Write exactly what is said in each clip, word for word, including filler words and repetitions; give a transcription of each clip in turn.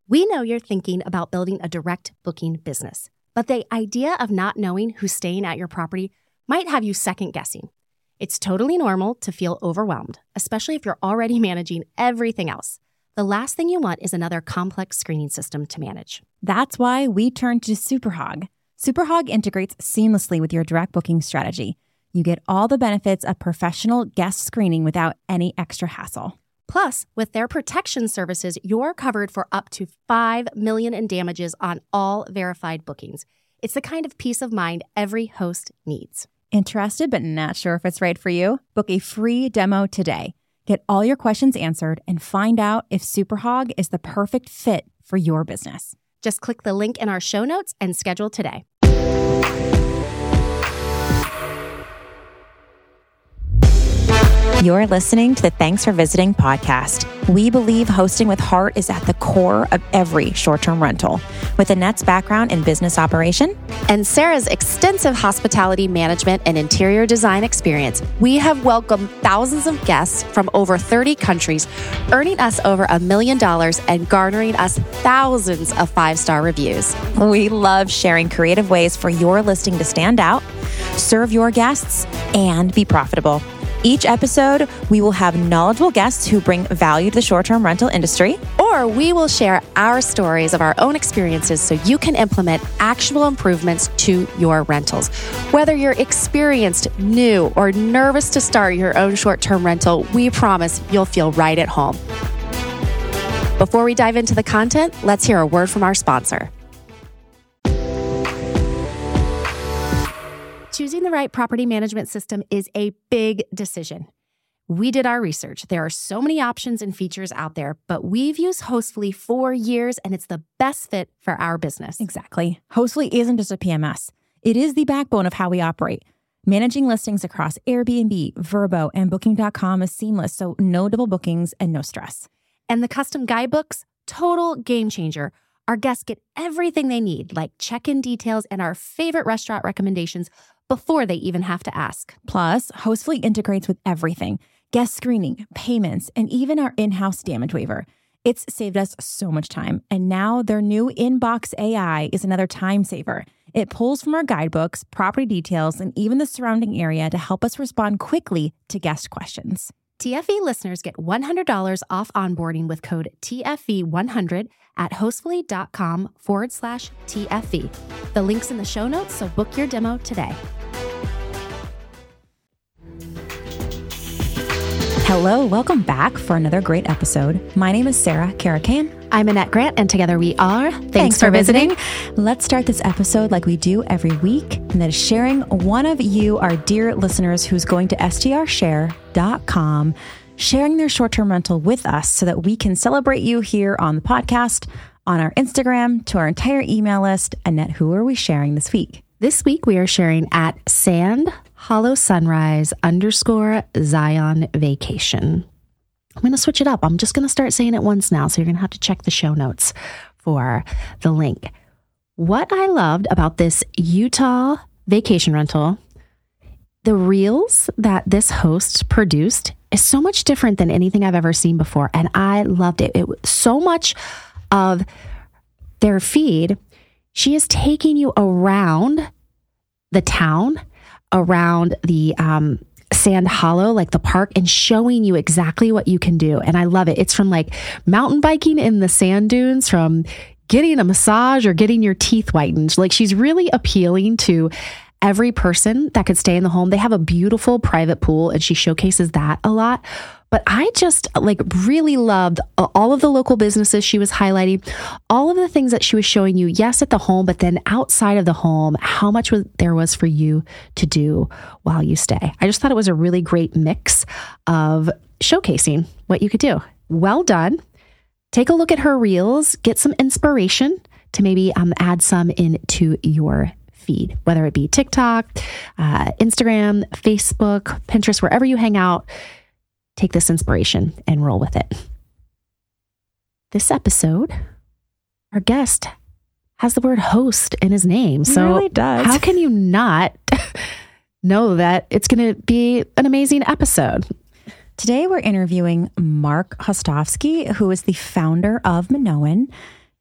We know you're thinking about building a direct booking business, but the idea of not knowing who's staying at your property might have you second guessing. It's totally normal to feel overwhelmed, especially if you're already managing everything else. The last thing you want is another complex screening system to manage. That's why we turned to Superhog. Superhog integrates seamlessly with your direct booking strategy. You get all the benefits of professional guest screening without any extra hassle. Plus, with their protection services, you're covered for up to five million dollars in damages on all verified bookings. It's the kind of peace of mind every host needs. Interested but not sure if it's right for you? Book a free demo today. Get all your questions answered and find out if Superhog is the perfect fit for your business. Just click the link in our show notes and schedule today. You're listening to the Thanks for Visiting podcast. We believe hosting with heart is at the core of every short-term rental. With Annette's background in business operation and Sarah's extensive hospitality management and interior design experience, we have welcomed thousands of guests from over thirty countries, earning us over a million dollars and garnering us thousands of five-star reviews. We love sharing creative ways for your listing to stand out, serve your guests, and be profitable. Each episode, we will have knowledgeable guests who bring value to the short-term rental industry. Or we will share our stories of our own experiences so you can implement actionable improvements to your rentals. Whether you're experienced, new, or nervous to start your own short-term rental, we promise you'll feel right at home. Before we dive into the content, let's hear a word from our sponsor. Choosing the right property management system is a big decision. We did our research. There are so many options and features out there, but we've used Hostfully for years, and it's the best fit for our business. Exactly. Hostfully isn't just a P M S. It is the backbone of how we operate. Managing listings across Airbnb, Vrbo, and Booking dot com is seamless, so no double bookings and no stress. And the custom guidebooks, total game changer. Our guests get everything they need, like check-in details and our favorite restaurant recommendations before they even have to ask. Plus, Hostfully integrates with everything: guest screening, payments, and even our in-house damage waiver. It's saved us so much time. And now their new Inbox A I is another time saver. It pulls from our guidebooks, property details, and even the surrounding area to help us respond quickly to guest questions. T F E listeners get one hundred dollars off onboarding with code T F E one hundred at hostfully.com forward slash TFE. The link's in the show notes, so book your demo today. Hello, welcome back for another great episode. My name is Sarah Caracan. I'm Annette Grant, and together we are Thanks, Thanks for, for visiting. visiting. Let's start this episode like we do every week, and that is sharing one of you, our dear listeners, who's going to S T R share dot com, sharing their short-term rental with us so that we can celebrate you here on the podcast, on our Instagram, to our entire email list. Annette, who are we sharing this week? This week we are sharing at Sand Hollow Sunrise underscore Zion Vacation. I'm going to switch it up. I'm just going to start saying it once now, so you're going to have to check the show notes for the link. What I loved about this Utah vacation rental, the reels that this host produced is so much different than anything I've ever seen before, and I loved it. It was so much of their feed. She is taking you around the town, around the um, Sand Hollow, like the park, and showing you exactly what you can do. And I love it. It's from like mountain biking in the sand dunes, from getting a massage or getting your teeth whitened. Like, she's really appealing to every person that could stay in the home. They have a beautiful private pool, and she showcases that a lot. But I just like really loved all of the local businesses she was highlighting, all of the things that she was showing you, yes, at the home, but then outside of the home, how much was, there was for you to do while you stay. I just thought it was a really great mix of showcasing what you could do. Well done. Take a look at her reels, get some inspiration to maybe um, add some into your feed, whether it be TikTok, uh, Instagram, Facebook, Pinterest, wherever you hang out. Take this inspiration and roll with it. This episode, our guest has the word host in his name. So it really does. How can you not know that it's going to be an amazing episode? Today, we're interviewing Mark Hostovsky, who is the founder of Minoan.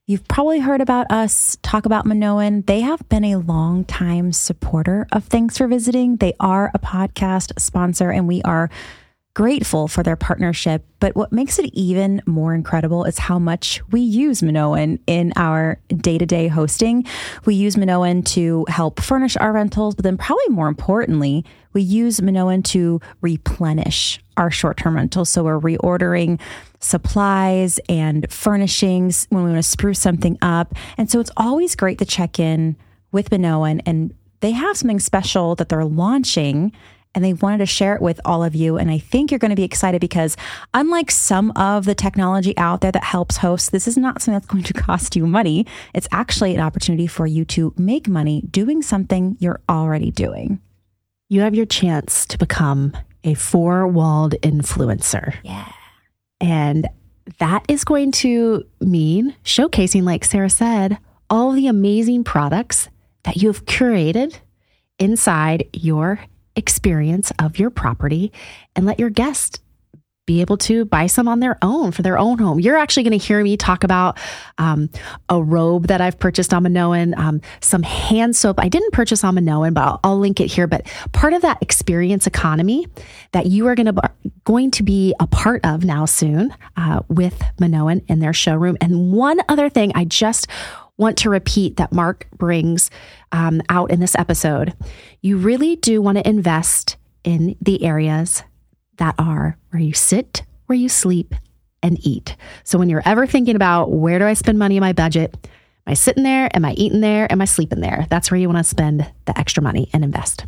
You've probably heard about us talk about Minoan. They have been a long time supporter of Thanks for Visiting. They are a podcast sponsor, and we are grateful for their partnership. But what makes it even more incredible is how much we use Minoan in our day-to-day hosting. We use Minoan to help furnish our rentals, but then probably more importantly, we use Minoan to replenish our short-term rentals. So we're reordering supplies and furnishings when we want to spruce something up. And so it's always great to check in with Minoan, and they have something special that they're launching, and they wanted to share it with all of you. And I think you're going to be excited because unlike some of the technology out there that helps hosts, this is not something that's going to cost you money. It's actually an opportunity for you to make money doing something you're already doing. You have your chance to become a four-walled influencer. Yeah. And that is going to mean showcasing, like Sarah said, all the amazing products that you have curated inside your experience of your property, and let your guests be able to buy some on their own for their own home. You're actually going to hear me talk about um, a robe that I've purchased on Minoan, um, some hand soap I didn't purchase on Minoan, but I'll, I'll link it here. But part of that experience economy that you are going to going to be a part of now soon uh, with Minoan in their showroom. And one other thing I just want to repeat that Mark brings um, out in this episode. You really do want to invest in the areas that are where you sit, where you sleep, and eat. So when you're ever thinking about where do I spend money in my budget, am I sitting there? Am I eating there? Am I sleeping there? That's where you want to spend the extra money and invest.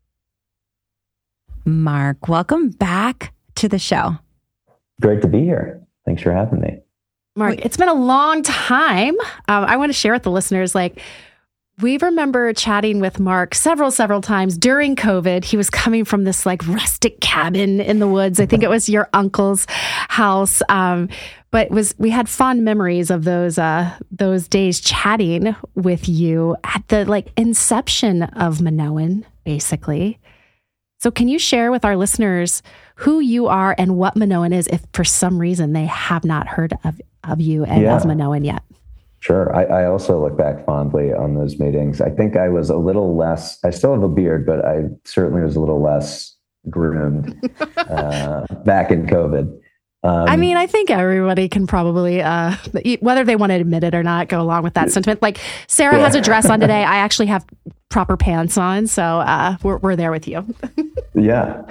Mark, welcome back to the show. Great to be here. Thanks for having me. Mark, it's been a long time. Um, I want to share with the listeners, like, we remember chatting with Mark several, several times during COVID. He was coming from this like rustic cabin in the woods. I think it was your uncle's house. Um, but it was, we had fond memories of those, uh, those days chatting with you at the like inception of Minoan, basically. So can you share with our listeners who you are and what Minoan is, if for some reason they have not heard of, of you and yeah. of Minoan yet? Sure. I, I also look back fondly on those meetings. I think I was a little less, I still have a beard, but I certainly was a little less groomed uh, back in COVID. Um, I mean, I think everybody can probably, uh, whether they want to admit it or not, go along with that sentiment. Like Sarah yeah. has a dress on today. I actually have proper pants on. So uh, we're, we're there with you. yeah.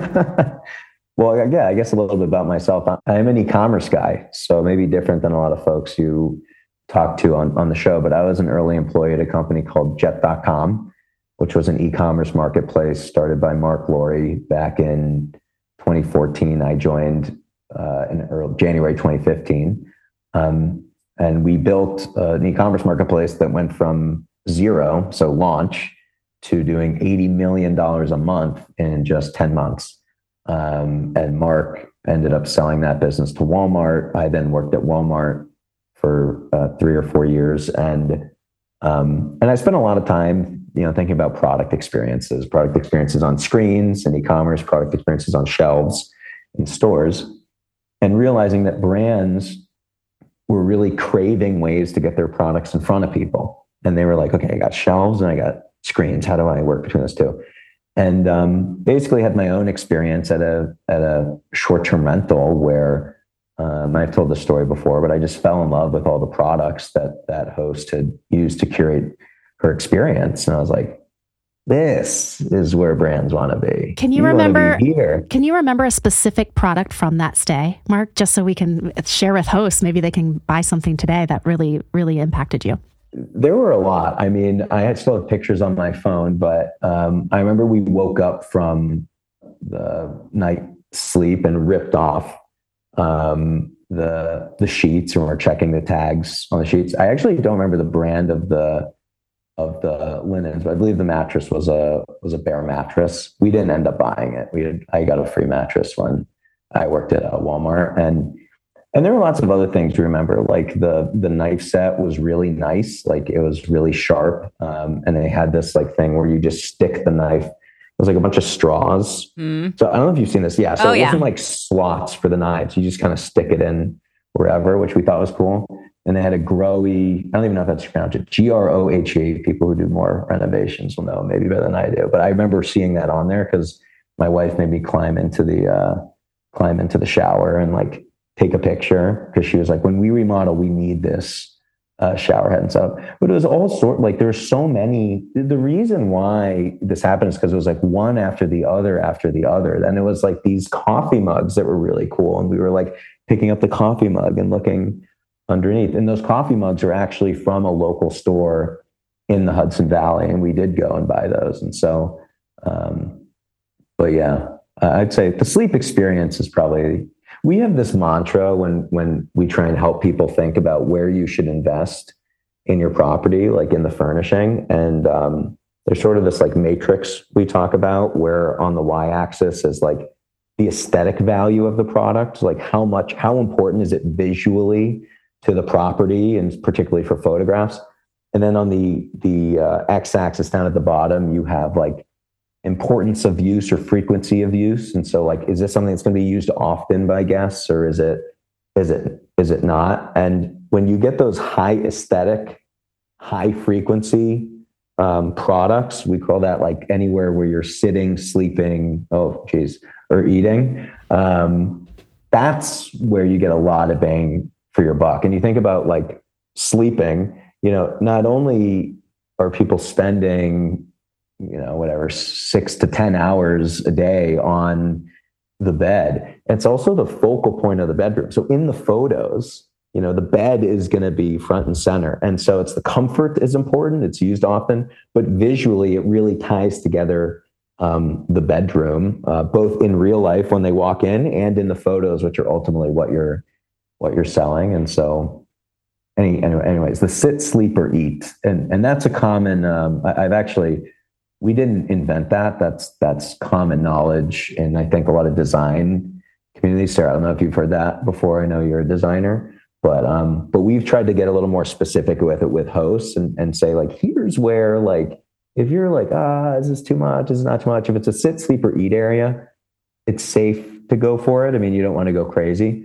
Well, yeah, I guess a little bit about myself. I'm an e-commerce guy, so maybe different than a lot of folks you talk to on, on the show, but I was an early employee at a company called jet dot com, which was an e-commerce marketplace started by Mark Laurie back in twenty fourteen. I joined uh, in early, January twenty fifteen. Um, and we built uh, an e-commerce marketplace that went from zero, so launch, to doing eighty million dollars a month in just ten months. Um, and Mark ended up selling that business to Walmart. I then worked at Walmart for uh, three or four years. And, um, and I spent a lot of time, you know, thinking about product experiences, product experiences on screens and e-commerce, product experiences on shelves in stores, and realizing that brands were really craving ways to get their products in front of people. And they were like, okay, I got shelves and I got screens. How do I work between those two? And um, basically had my own experience at a, at a short-term rental where Um, I've told this story before, but I just fell in love with all the products that that host had used to curate her experience. And I was like, this is where brands want to be. Can you, you remember, here. Can you remember a specific product from that stay, Mark, just so we can share with hosts? Maybe they can buy something today that really, really impacted you. There were a lot. I mean, I had still have pictures on my phone, but um, I remember we woke up from the night sleep and ripped off um, the, the sheets, and we're checking the tags on the sheets. I actually don't remember the brand of the, of the linens, but I believe the mattress was a, was a Bear mattress. We didn't end up buying it. We had, I got a free mattress when I worked at uh, Walmart, and, and there were lots of other things to remember. Like the, the knife set was really nice. Like it was really sharp. Um, and they had this like thing where you just stick the knife. It was like a bunch of straws. Mm. So I don't know if you've seen this. Yeah. So oh, it yeah. wasn't like slots for the knives. You just kind of stick it in wherever, which we thought was cool. And they had a Grohe, I don't even know if that's pronounced it, G R O H E. People who do more renovations will know maybe better than I do. But I remember seeing that on there because my wife made me climb into the uh, climb into the shower and like take a picture because she was like, when we remodel, we need this uh, shower head and stuff. But it was all sort like there's so many. The reason why this happened is because it was like one after the other after the other. Then it was like these coffee mugs that were really cool, and we were like picking up the coffee mug and looking underneath. And those coffee mugs are actually from a local store in the Hudson Valley, and we did go and buy those. And so, um, but yeah, uh, I'd say the sleep experience is probably. We have this mantra when when we try and help people think about where you should invest in your property, like in the furnishing. And um, there's sort of this like matrix we talk about where on the y-axis is like the aesthetic value of the product, like how much, how important is it visually to the property, and particularly for photographs. And then on the the uh, x-axis down at the bottom, you have like importance of use or frequency of use. And so like, is this something that's going to be used often by guests, or is it, is it, is it not? And when you get those high aesthetic, high frequency um, products, we call that like anywhere where you're sitting, sleeping, oh geez, or eating. Um, that's where you get a lot of bang for your buck. And you think about like sleeping, you know, not only are people spending, you know, whatever, six to ten hours a day on the bed, it's also the focal point of the bedroom. So in the photos, you know, the bed is going to be front and center. And so it's the comfort is important. It's used often, but visually it really ties together um, the bedroom, uh, both in real life when they walk in and in the photos, which are ultimately what you're, what you're selling. And so any, anyways, the sit, sleep, or eat. And, and that's a common, um, I, I've actually, we didn't invent that. That's that's common knowledge, and I think a lot of design communities. Sarah, I don't know if you've heard that before. I know you're a designer, but um, but we've tried to get a little more specific with it with hosts and and say like, here's where like if you're like ah, is this too much? Is it not too much? If it's a sit, sleep, or eat area, it's safe to go for it. I mean, you don't want to go crazy.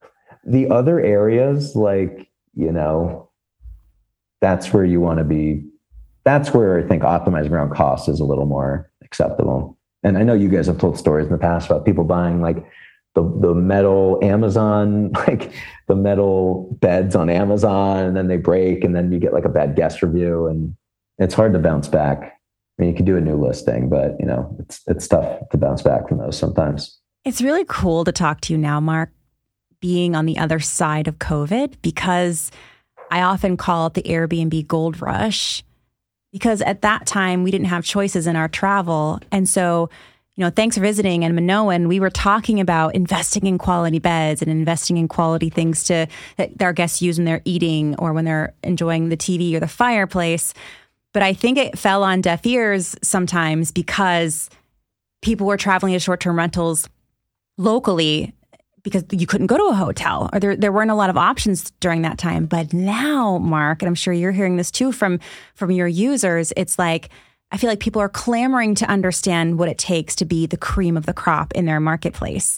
The other areas, like you know, that's where you want to be. That's where I think optimizing around cost is a little more acceptable. And I know you guys have told stories in the past about people buying like the, the metal Amazon, like the metal beds on Amazon, and then they break, and then you get like a bad guest review, and it's hard to bounce back. I mean, you can do a new listing, but you know, it's it's tough to bounce back from those sometimes. It's really cool to talk to you now, Mark, being on the other side of COVID, because I often call it the Airbnb gold rush. Because at that time, we didn't have choices in our travel. And so, you know, thanks for visiting. And Minoan, we were talking about investing in quality beds and investing in quality things to that our guests use when they're eating or when they're enjoying the T V or the fireplace. But I think it fell on deaf ears sometimes because people were traveling to short-term rentals locally because you couldn't go to a hotel, or there, there weren't a lot of options during that time. But now, Mark, and I'm sure you're hearing this too from, from your users, it's like, I feel like people are clamoring to understand what it takes to be the cream of the crop in their marketplace.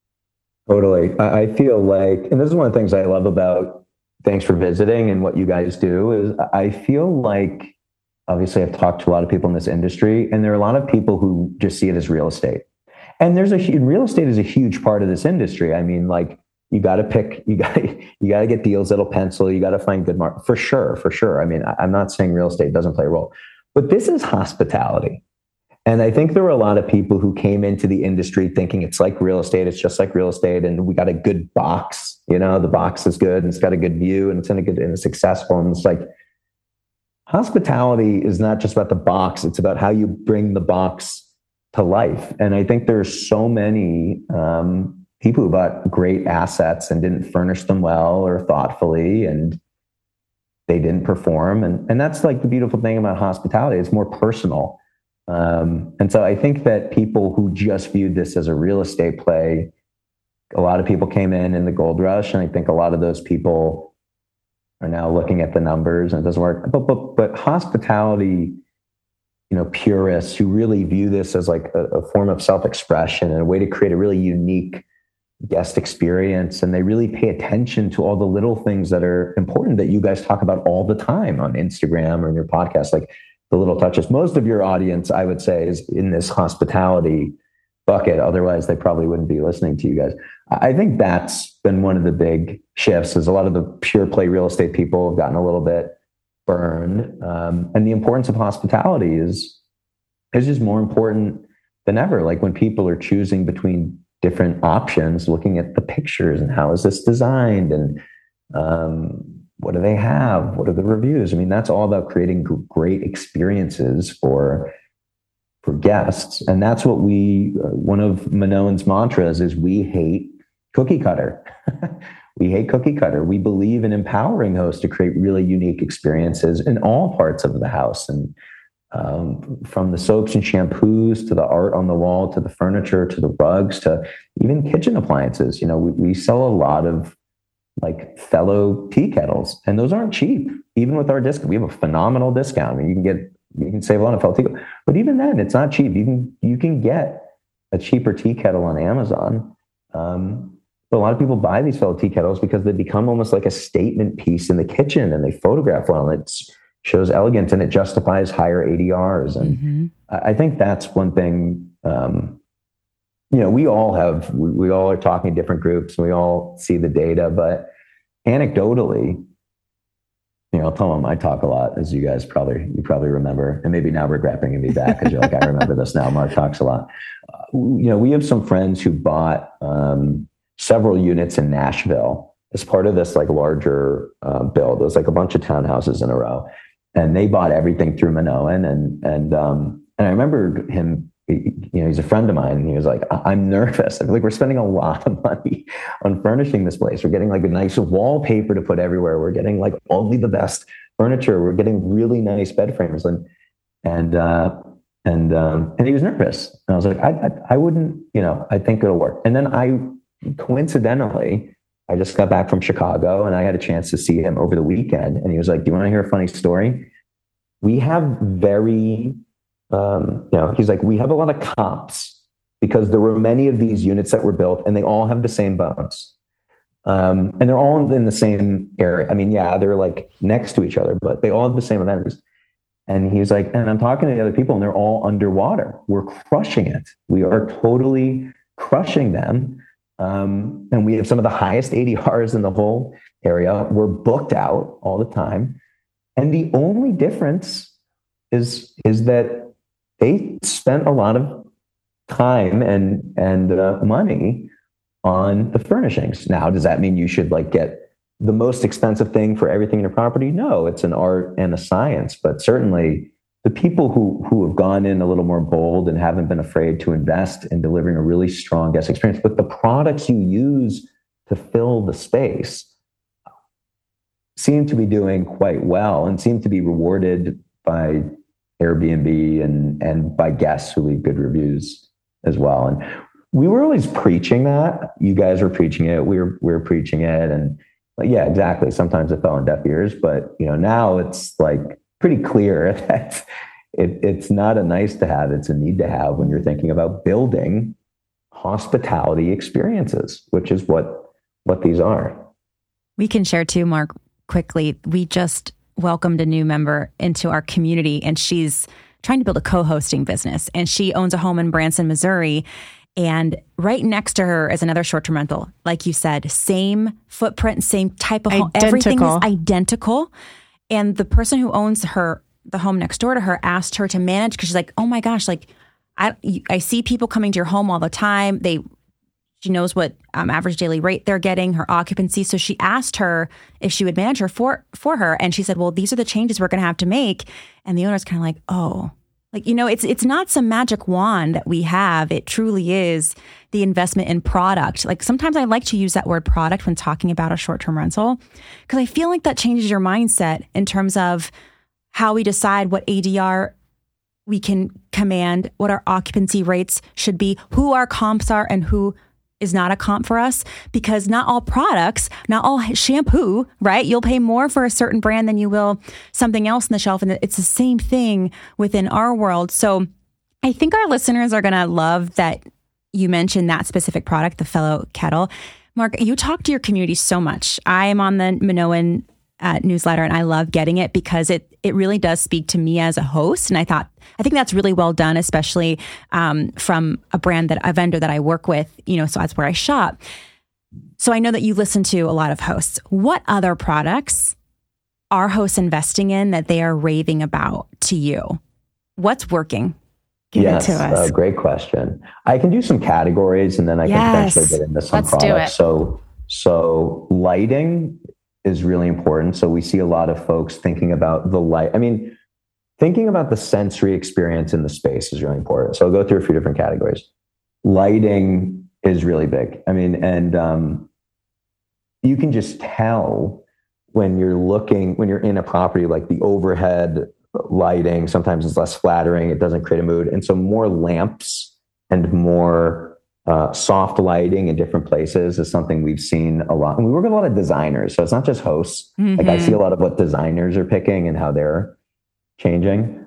Totally. I feel like, and this is one of the things I love about Thanks for Visiting and what you guys do, is I feel like, obviously I've talked to a lot of people in this industry, and there are a lot of people who just see it as real estate. And there's a real estate is a huge part of this industry. I mean, like you got to pick, you got you got to get deals that'll pencil. You got to find good market for sure, for sure. I mean, I'm not saying real estate doesn't play a role, but this is hospitality. And I think there were a lot of people who came into the industry thinking it's like real estate. It's just like real estate, and we got a good box. You know, the box is good, and it's got a good view, and it's in a good, and it's successful. And it's like hospitality is not just about the box; it's about how you bring the box to life. And I think there's so many um, people who bought great assets and didn't furnish them well or thoughtfully, and they didn't perform. And, and that's like the beautiful thing about hospitality. It's more personal. Um, and so I think that people who just viewed this as a real estate play, a lot of people came in in the gold rush. And I think a lot of those people are now looking at the numbers and it doesn't work. But, but, but hospitality, you know, purists who really view this as like a, a form of self-expression and a way to create a really unique guest experience, and they really pay attention to all the little things that are important that you guys talk about all the time on Instagram or in your podcast, like the little touches. Most of your audience, I would say, is in this hospitality bucket. Otherwise, they probably wouldn't be listening to you guys. I think that's been one of the big shifts, is a lot of the pure play real estate people have gotten a little bit burned. Um, and the importance of hospitality is, is just more important than ever. Like when people are choosing between different options, looking at the pictures and how is this designed, and um, what do they have? What are the reviews? I mean, that's all about creating g- great experiences for for guests. And that's what we, uh, one of Manone's mantras is, we hate cookie cutter. We hate cookie cutter. We believe in empowering hosts to create really unique experiences in all parts of the house. And um, from the soaps and shampoos to the art on the wall, to the furniture, to the rugs, to even kitchen appliances. You know, we, we sell a lot of like fellow tea kettles, and those aren't cheap. Even with our discount, we have a phenomenal discount. I mean, you can get, you can save a lot of fellow tea, but even then, it's not cheap. You can you can get a cheaper tea kettle on Amazon. Um, but a lot of people buy these fellow tea kettles because they become almost like a statement piece in the kitchen, and they photograph well. And it's shows elegance, and it justifies higher A D Rs. And mm-hmm. I think that's one thing, um, you know, we all have, we, we all are talking in different groups, and we all see the data, but anecdotally, you know, I'll tell them I talk a lot, as you guys probably, you probably remember, and maybe now regret bringing me back because you're like, I remember this now. Mark talks a lot. Uh, you know, we have some friends who bought um, several units in Nashville as part of this like larger uh, build. It was like a bunch of townhouses in a row. And they bought everything through Manone. And, and, um, and I remember him, you know, he's a friend of mine, and he was like, I'm nervous. I feel like we're spending a lot of money on furnishing this place. We're getting like a nice wallpaper to put everywhere. We're getting like only the best furniture. We're getting really nice bed frames. And, and, uh, and, um, and he was nervous. And I was like, I, I, I wouldn't, you know, I think it'll work. And then I, coincidentally, I just got back from Chicago, and I had a chance to see him over the weekend. And he was like, do you want to hear a funny story? We have very, um, you know, he's like, we have a lot of comps because there were many of these units that were built, and they all have the same bones. Um, and they're all in the same area. I mean, yeah, they're like next to each other, but they all have the same amenities. And he's like, and I'm talking to the other people, and they're all underwater. We're crushing it. We are totally crushing them. Um, and we have some of the highest A D Rs in the whole area. We're booked out all the time. And the only difference is, is that they spent a lot of time and, and uh, money on the furnishings. Now, does that mean you should like get the most expensive thing for everything in your property? No, it's an art and a science, but certainly the people who, who have gone in a little more bold and haven't been afraid to invest in delivering a really strong guest experience with the products you use to fill the space seem to be doing quite well, and seem to be rewarded by Airbnb and, and by guests who leave good reviews as well. And we were always preaching that. You guys were preaching it. We were, we were preaching it. And yeah, exactly. Sometimes it fell on deaf ears, but you know, now it's like pretty clear that it, it's not a nice to have, it's a need to have when you're thinking about building hospitality experiences, which is what, what these are. We can share too, Mark, quickly. We just welcomed a new member into our community, and she's trying to build a co-hosting business, and she owns a home in Branson, Missouri. And right next to her is another short-term rental. Like you said, same footprint, same type of home. Everything is identical. And the person who owns her, the home next door to her, asked her to manage, because she's like, oh my gosh, like I I see people coming to your home all the time. They, she knows what um, average daily rate they're getting, her occupancy. So she asked her if she would manage her for, for her. And she said, well, these are the changes we're going to have to make. And the owner's kind of like, oh, like, you know, it's it's not some magic wand that we have. It truly is the investment in product. Like sometimes I like to use that word product when talking about a short-term rental, because I feel like that changes your mindset in terms of how we decide what A D R we can command, what our occupancy rates should be, who our comps are, and who is not a comp for us. Because not all products, not all shampoo, right? You'll pay more for a certain brand than you will something else on the shelf. And it's the same thing within our world. So I think our listeners are going to love that you mentioned that specific product, the Fellow Kettle. Mark, you talk to your community so much. I am on the Minoan uh, newsletter, and I love getting it because it it really does speak to me as a host. And I thought, I think that's really well done, especially um, from a brand that a vendor that I work with, you know, so that's where I shop. So I know that you listen to a lot of hosts. What other products are hosts investing in that they are raving about to you? What's working? Give yes, it to us. Uh, great question. I can do some categories and then I yes. can potentially get into some Let's products. So, so lighting is really important. So we see a lot of folks thinking about the light. I mean, thinking about the sensory experience in the space is really important. So I'll go through a few different categories. Lighting is really big. I mean, and um, you can just tell when you're looking, when you're in a property, like the overhead lighting, sometimes it's less flattering. It doesn't create a mood. And so more lamps and more uh, soft lighting in different places is something we've seen a lot. And we work with a lot of designners. So it's not just hosts. Mm-hmm. Like I see a lot of what designers are picking and how they're changing.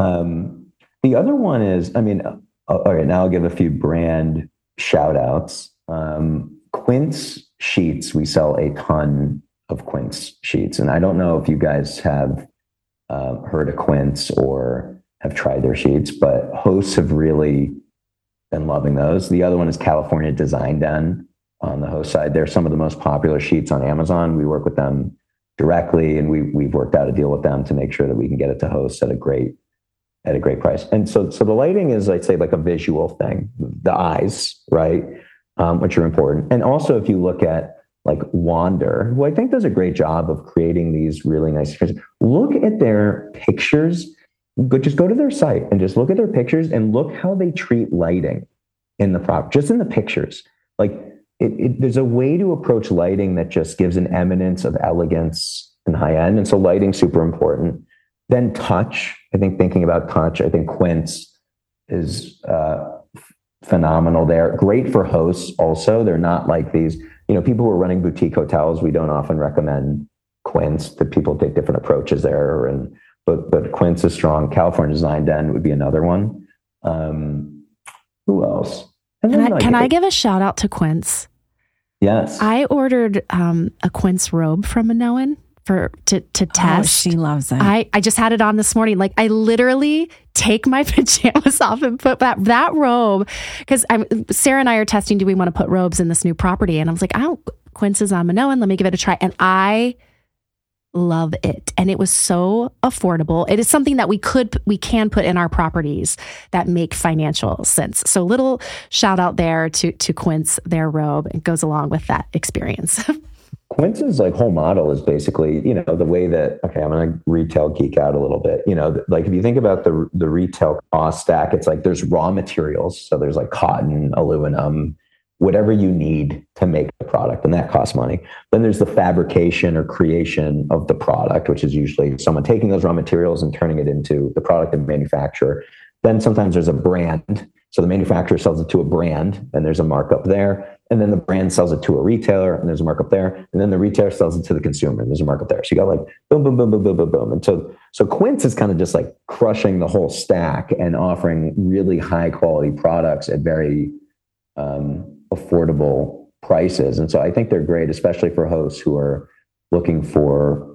Um, the other one is, I mean, uh, all right, now I'll give a few brand shout outs. Um, Quince sheets, we sell a ton of Quince sheets. And I don't know if you guys have Uh, heard of Quince or have tried their sheets, but hosts have really been loving those. The other one is California Design Den on the host side. They're some of the most popular sheets on Amazon. We work with them directly, and we we've worked out a deal with them to make sure that we can get it to hosts at a great at a great price. And so, so the lighting is, I'd say, like a visual thing, the eyes, right, um, which are important. And also, if you look at like Wander, who I think does a great job of creating these really nice pictures. Look at their pictures. Go, just go to their site and just look at their pictures and look how they treat lighting in the prop, just in the pictures. Like it, it, there's a way to approach lighting that just gives an eminence of elegance and high end. And so lighting's super important. Then touch, I think thinking about touch, I think Quince is uh, phenomenal there. Great for hosts also. They're not like these, you know, people who are running boutique hotels, we don't often recommend Quince. That people take different approaches there. And but but Quince is strong. California Design Den would be another one. Um, who else? And can I, can I give a shout out to Quince? Yes. I ordered um, a Quince robe from Minoan for to to test. Oh, she loves it. I, I just had it on this morning. Like I literally take my pajamas off and put that that robe, because I'm Sarah and I are testing, do we want to put robes in this new property? And I was like, oh, Quince is on Minoan, let me give it a try. And I love it. And it was so affordable. It is something that we could we can put in our properties that make financial sense. So little shout out there to to Quince, their robe. It goes along with that experience. Quince's like whole model is basically, you know, the way that, okay, I'm going to retail geek out a little bit. You know, like if you think about the the retail cost stack, it's like there's raw materials. So there's like cotton, aluminum, whatever you need to make the product, and that costs money. Then there's the fabrication or creation of the product, which is usually someone taking those raw materials and turning it into the product and manufacturer. Then sometimes there's a brand. So the manufacturer sells it to a brand and there's a markup there. And then the brand sells it to a retailer and there's a markup there. And then the retailer sells it to the consumer and there's a markup there. So you got like boom, boom, boom, boom, boom, boom, boom. And so, so Quince is kind of just like crushing the whole stack and offering really high quality products at very um, affordable prices. And so I think they're great, especially for hosts who are looking for,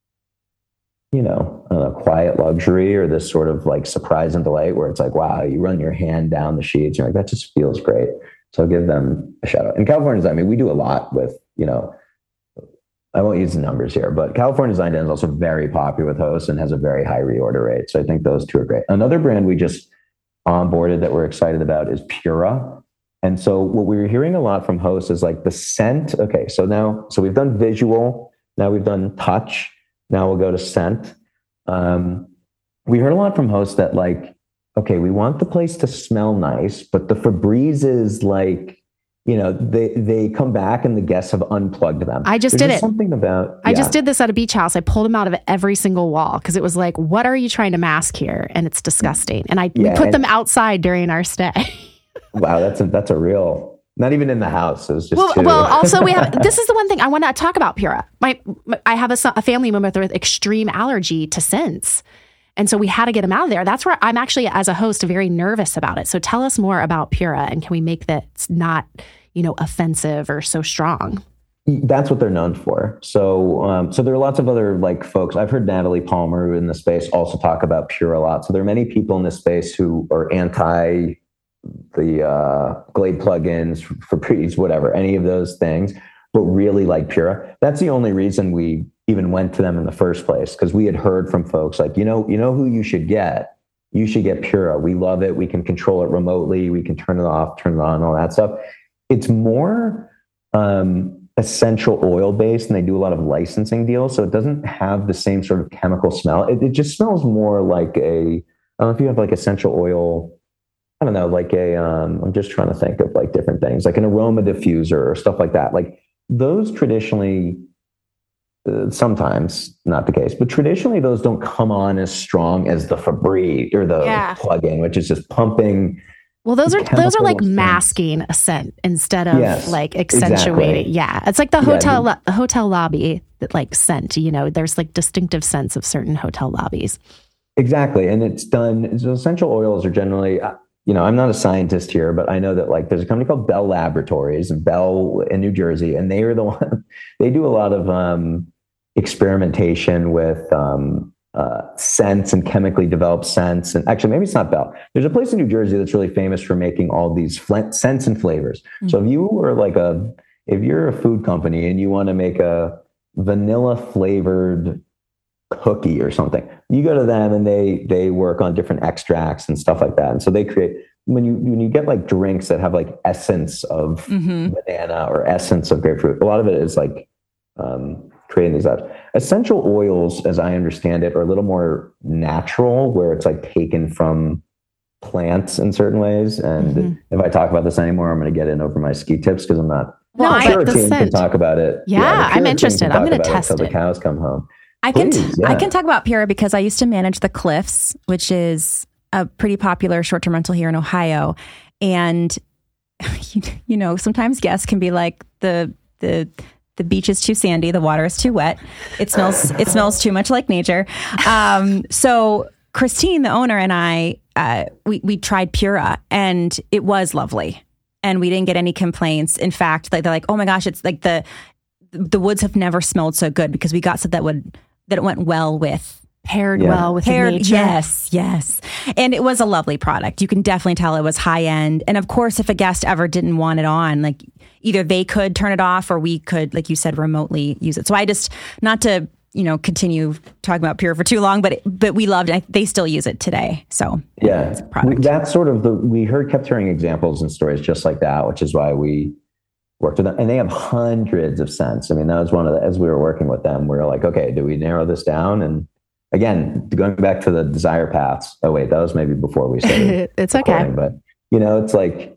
you know, I don't know, quiet luxury or this sort of like surprise and delight where it's like, wow, you run your hand down the sheets. You're like, that just feels great. So I'll give them a shout out. And California Design, I mean, we do a lot with, you know, I won't use the numbers here, but California Design Den is also very popular with hosts and has a very high reorder rate. So I think those two are great. Another brand we just onboarded that we're excited about is Pura. And so what we were hearing a lot from hosts is like the scent. Okay, so now, so we've done visual, now we've done touch, now we'll go to scent. Um, we heard a lot from hosts that like, okay, we want the place to smell nice, but the Febreze is like, you know, they, they come back and the guests have unplugged them. I just There's did it. Something about, I yeah. just did this at a beach house. I pulled them out of every single wall because it was like, what are you trying to mask here? And it's disgusting. And I yeah, we put and, them outside during our stay. Wow, that's a, that's a real, not even in the house. It was just well, too. well, also we have, this is the one thing I want to talk about Pura. My, my I have a, a family member with extreme allergy to scents. And so we had to get them out of there. That's where I'm actually, as a host, very nervous about it. So tell us more about Pura, and can we make that not, you know, offensive or so strong? That's what they're known for. So, um, so there are lots of other like folks. I've heard Natalie Palmer, who in the space, also talk about Pura a lot. So there are many people in this space who are anti the uh, Glade plugins, Febreze, whatever, any of those things, but really like Pura. That's the only reason we even went to them in the first place, because we had heard from folks like, you know, you know who you should get. You should get Pura. We love it. We can control it remotely. We can turn it off, turn it on, all that stuff. It's more um, essential oil based, and they do a lot of licensing deals, so it doesn't have the same sort of chemical smell. It, it just smells more like a, I don't know if you have like essential oil, I don't know, like a, um, I'm just trying to think of like different things, like an aroma diffuser or stuff like that. Like those traditionally, uh, sometimes not the case, but traditionally those don't come on as strong as the Febreze or the yeah. plug-in, which is just pumping. Well, those are those are like masking a scent instead of yes, like accentuating. Exactly. Yeah, it's like the hotel yeah, the, hotel lobby that like scent. You know, there's like distinctive scents of certain hotel lobbies. Exactly, and it's done. So essential oils are generally, you know, I'm not a scientist here, but I know that like there's a company called Bell Laboratories, Bell in New Jersey, and they are the one. They do a lot of um, experimentation with. Um, uh, scents and chemically developed scents. And actually, maybe it's not Bell. There's a place in New Jersey that's really famous for making all these fl- scents and flavors. Mm-hmm. So if you were like a, if you're a food company and you want to make a vanilla flavored cookie or something, you go to them and they, they work on different extracts and stuff like that. And so they create, when you, when you get like drinks that have like essence of mm-hmm. banana or essence of grapefruit, a lot of it is like, um, creating these apps. Essential oils, as I understand it, are a little more natural, where it's like taken from plants in certain ways. And mm-hmm. if I talk about this anymore, I'm going to get in over my ski tips because I'm not. Well, the Pura team can talk about it. Yeah, yeah I'm interested. I'm going to test it until the cows come home. I Please, can t- yeah. I can talk about Pura because I used to manage the Cliffs, which is a pretty popular short-term rental here in Ohio, and you, you know sometimes guests can be like the the. The beach is too sandy. The water is too wet. It smells. It smells too much like nature. Um, so Christine, the owner, and I, uh, we we tried Pura, and it was lovely, and we didn't get any complaints. In fact, like they're like, oh my gosh, it's like the the woods have never smelled so good because we got stuff that would that it went well with. Paired yeah. well with Paired, nature. Yes, yes. And it was a lovely product. You can definitely tell it was high end. And of course, if a guest ever didn't want it on, like either they could turn it off or we could, like you said, remotely use it. So I just, not to, you know, continue talking about Pura for too long, but but we loved it. They still use it today. So yeah, that's sort of the, we heard, kept hearing examples and stories just like that, which is why we worked with them. And they have hundreds of scents. I mean, that was one of the, as we were working with them, we were like, okay, do we narrow this down? And again, going back to the desire paths. Oh wait, that was maybe before we started. It's okay. But you know, it's like,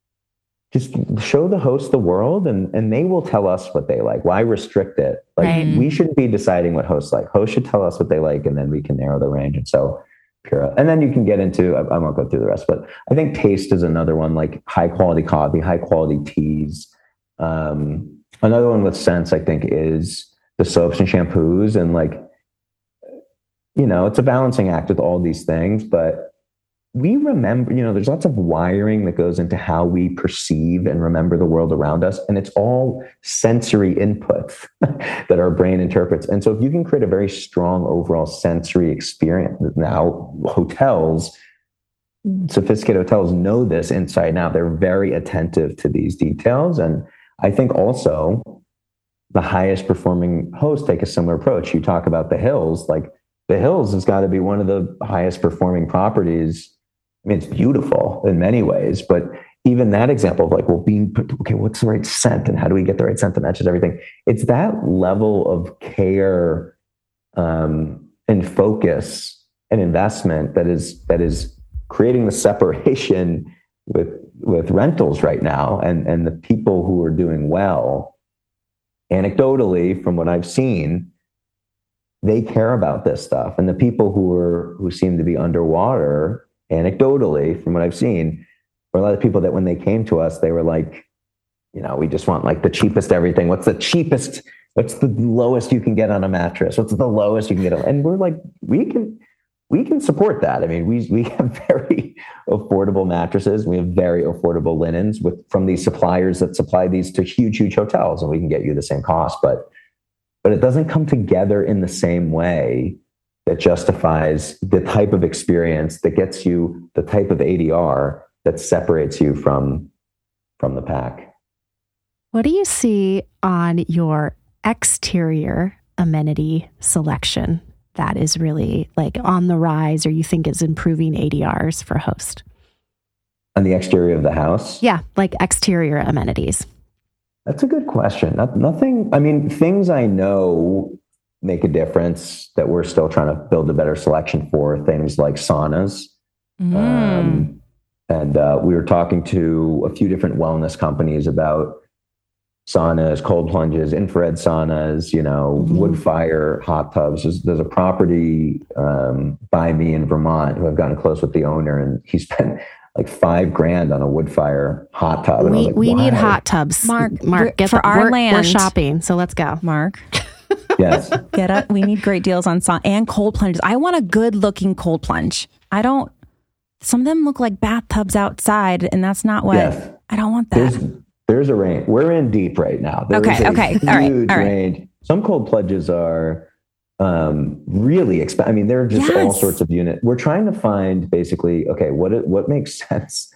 just show the host the world and, and they will tell us what they like. Why restrict it? Like right. we shouldn't be deciding what hosts like. Hosts should tell us what they like and then we can narrow the range. And so Pura. And then you can get into, I, I won't go through the rest, but I think taste is another one, like high quality coffee, high quality teas. Um, another one with scents, I think, is the soaps and shampoos. And like, you know, it's a balancing act with all these things, but we remember, you know, there's lots of wiring that goes into how we perceive and remember the world around us. And it's all sensory inputs that our brain interprets. And so if you can create a very strong overall sensory experience, now hotels, sophisticated hotels know this inside and out. They're very attentive to these details. And I think also the highest performing hosts take a similar approach. You talk about the Hills, like the Hills has got to be one of the highest performing properties. I mean, it's beautiful in many ways, but even that example of like, well, being, okay, what's the right scent and how do we get the right scent that matches everything? It's that level of care um, and focus and investment that is, that is creating the separation with, with rentals right now. And, and the people who are doing well, anecdotally, from what I've seen, they care about this stuff. And the people who are, who seem to be underwater, anecdotally, from what I've seen, were a lot of people that when they came to us, they were like, you know, we just want like the cheapest everything. What's the cheapest? What's the lowest you can get on a mattress? What's the lowest you can get on? And we're like, we can, we can support that. I mean, we we have very affordable mattresses. We have very affordable linens with from these suppliers that supply these to huge, huge hotels, and we can get you the same cost. But but it doesn't come together in the same way that justifies the type of experience that gets you the type of A D R that separates you from from the pack. What do you see on your exterior amenity selection that is really like on the rise, or you think is improving A D Rs for Host? On the exterior of the house? Yeah, like exterior amenities. That's a good question. Not, nothing, I mean, things I know make a difference that we're still trying to build a better selection for, things like saunas. Mm. Um, and uh, we were talking to a few different wellness companies about saunas, cold plunges, infrared saunas, you know, mm-hmm. wood fire hot tubs. There's, there's a property um, by me in Vermont who I've gotten close with the owner, and he spent like five grand on a wood fire hot tub. And we like, we why? need hot tubs, Mark. Mark, get for the, our we're, land. We're shopping, so let's go, Mark. Yes, get up. We need great deals on sauna and cold plunges. I want a good looking cold plunge. I don't. Some of them look like bathtubs outside, and that's not what yes. I don't want. That. There's, There's a range. We're in deep right now. There's okay. a Okay. Huge all right. All right. range. Some cold plunges are um, really expensive. I mean, there are just yes. all sorts of units. We're trying to find basically, okay, what it, what makes sense?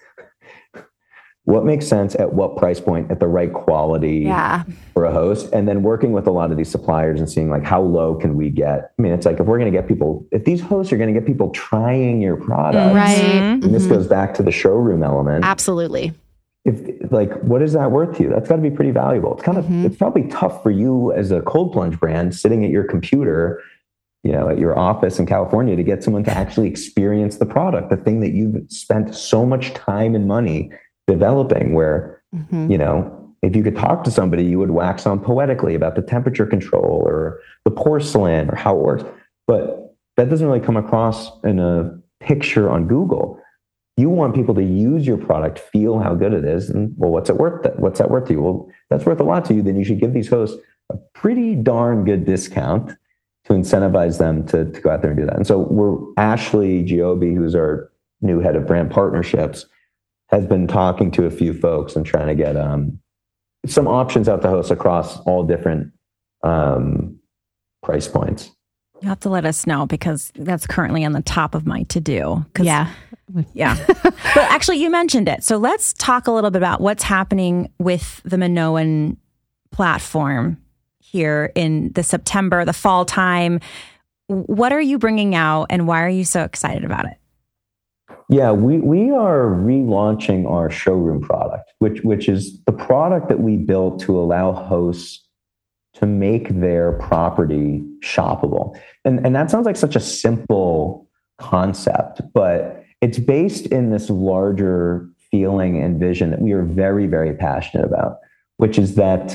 What makes sense at what price point at the right quality yeah. for a host? And then working with a lot of these suppliers and seeing like how low can we get? I mean, it's like if we're going to get people, if these hosts are going to get people trying your product, right? And mm-hmm. this goes back to the showroom element. Absolutely. If like, what is that worth to you? That's got to be pretty valuable. It's kind of, mm-hmm. it's probably tough for you as a cold plunge brand sitting at your computer, you know, at your office in California to get someone to actually experience the product, the thing that you've spent so much time and money developing, where, mm-hmm. you know, if you could talk to somebody, you would wax on poetically about the temperature control or the porcelain or how it works. But that doesn't really come across in a picture on Google. You want people to use your product, feel how good it is, and well, what's it worth? That what's that worth to you? Well, that's worth a lot to you. Then you should give these hosts a pretty darn good discount to incentivize them to, to go out there and do that. And so we're Ashley Giobbi, who's our new head of brand partnerships, has been talking to a few folks and trying to get um, some options out to hosts across all different um, price points. You have to let us know, because that's currently on the top of my to-do. Yeah. Yeah. But actually, you mentioned it. So let's talk a little bit about what's happening with the Minoan platform here in the September, the fall time. What are you bringing out, and why are you so excited about it? Yeah, we, we are relaunching our showroom product, which which is the product that we built to allow hosts to make their property shoppable. And, and that sounds like such a simple concept, but it's based in this larger feeling and vision that we are very, very passionate about, which is that,